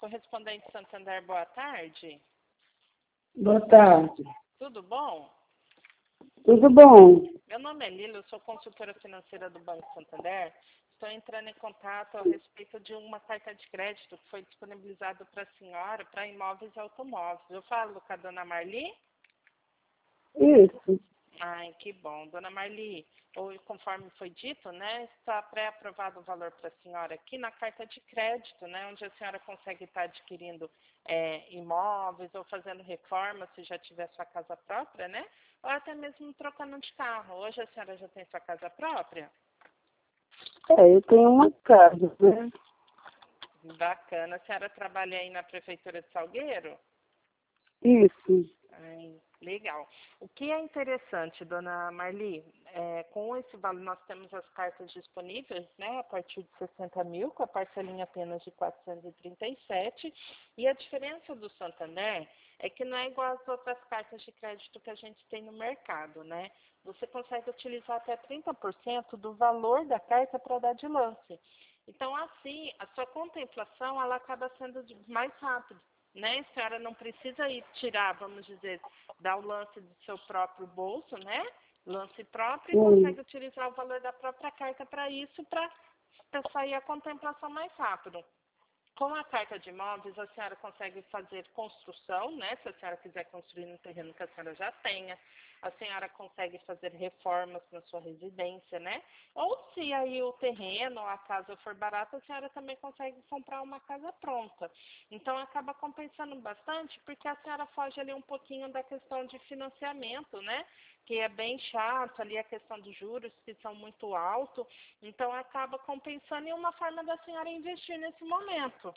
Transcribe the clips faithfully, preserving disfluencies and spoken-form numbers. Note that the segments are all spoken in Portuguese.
Correspondente Santander, boa tarde. Boa tarde. Tudo bom? Tudo bom? Meu nome é Lila, eu sou consultora financeira do Banco Santander. Estou entrando em contato a respeito de uma carta de crédito que foi disponibilizada para a senhora para imóveis e automóveis. Eu falo com a dona Marli? Isso. Ai, que bom. Dona Marli, ou conforme foi dito, né, está pré-aprovado o valor para a senhora aqui na carta de crédito, né, onde a senhora consegue estar adquirindo é, imóveis ou fazendo reforma, se já tiver sua casa própria, né, ou até mesmo trocando de carro. Hoje a senhora já tem sua casa própria? É, eu tenho uma casa, né? Bacana. A senhora trabalha aí na Prefeitura de Salgueiro? Isso. Ai, legal. O que é interessante, dona Marli, é, com esse valor nós temos as cartas disponíveis, né, a partir de sessenta mil, com a parcelinha apenas de quatrocentos e trinta e sete, e a diferença do Santander é que não é igual às outras cartas de crédito que a gente tem no mercado, né? Você consegue utilizar até trinta por cento do valor da carta para dar de lance. Então, assim, a sua contemplação, ela acaba sendo mais rápida, né? A senhora não precisa ir tirar, vamos dizer, dar o lance do seu próprio bolso, né? Lance próprio, e Hum. consegue utilizar o valor da própria carta para isso, para sair a contemplação mais rápido. Com a carta de imóveis, a senhora consegue fazer construção, né? Se a senhora quiser construir no terreno que a senhora já tenha. A senhora consegue fazer reformas na sua residência, né? Ou se aí o terreno ou a casa for barata, a senhora também consegue comprar uma casa pronta. Então, acaba compensando bastante, porque a senhora foge ali um pouquinho da questão de financiamento, né? Que é bem chato, ali a questão dos juros, que são muito altos. Então, acaba compensando, e uma forma da senhora investir nesse momento.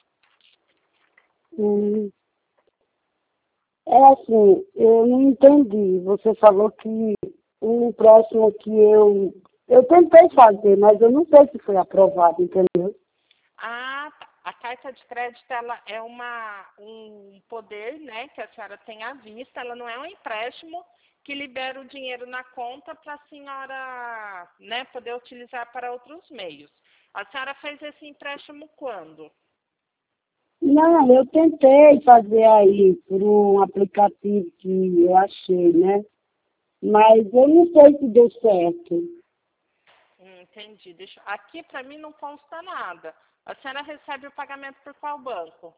Hum. É assim, eu não entendi. Você falou que o próximo que eu... Eu tentei fazer, mas eu não sei se foi aprovado, entendeu? A, a carta de crédito, ela é uma, um poder, né, que a senhora tem à vista. Ela não é um empréstimo que libera o dinheiro na conta para a senhora, né, poder utilizar para outros meios. A senhora fez esse empréstimo quando? Não, eu tentei fazer aí por um aplicativo que eu achei, né? Mas eu não sei se deu certo. Hum, entendi. Deixa, aqui para mim não consta nada. A senhora recebe o pagamento por qual banco?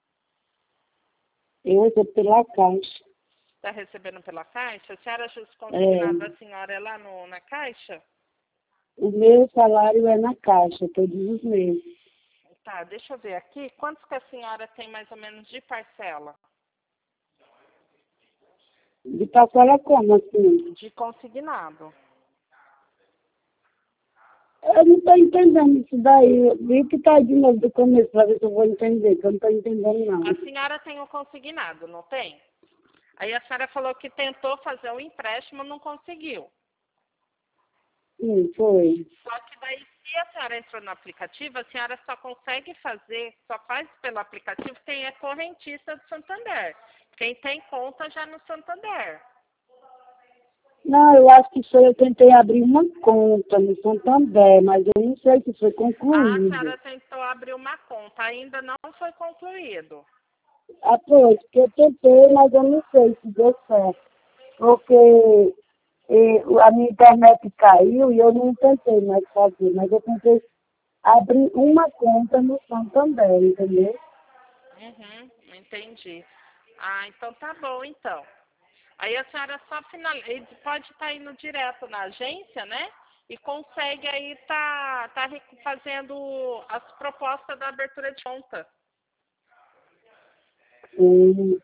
Eu recebo pela Caixa. Está recebendo pela Caixa? A senhora acha que consignado É, da senhora é lá no, na Caixa? o meu salário é na Caixa, todos os meses. Tá, deixa eu ver aqui. Quantos que a senhora tem mais ou menos de parcela? De parcela como, assim? De consignado. Eu não estou entendendo isso daí. Vi que está de novo do começo para ver se eu vou entender, que eu não estou entendendo não. A senhora tem o consignado, não tem? Aí a senhora falou que tentou fazer um empréstimo, não conseguiu. Sim, foi. Só que daí, se a senhora entrou no aplicativo, a senhora só consegue fazer, só faz pelo aplicativo quem é correntista do Santander. Quem tem conta já no Santander. Não, eu acho que foi, eu tentei abrir uma conta no Santander, mas eu não sei se foi A concluído. senhora tentou abrir uma conta, ainda não foi concluído. Ah, pois, porque eu tentei, mas eu não sei se deu certo. Porque eh, a minha internet caiu e eu não tentei mais fazer, mas eu tentei abrir uma conta no Santander, entendeu? Uhum, entendi. Ah, então tá bom, então. Aí a senhora só finaliza, pode estar indo direto na agência, né? E consegue aí tá, tá re- fazendo as propostas da abertura de conta. Hum.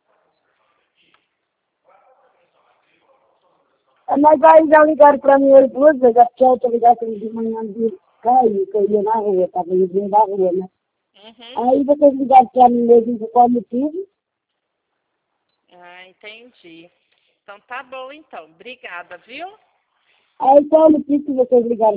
Mas aí já ligaram para mim hoje duas vezes, a tia outra ligação de manhã de caiu, que eu ia na rua, estava indo da rua, né? Uhum. Aí vocês ligaram para mim mesmo por qual motivo? Ah, entendi. Então tá bom, então. Obrigada, viu? Aí qual motivo que vocês ligaram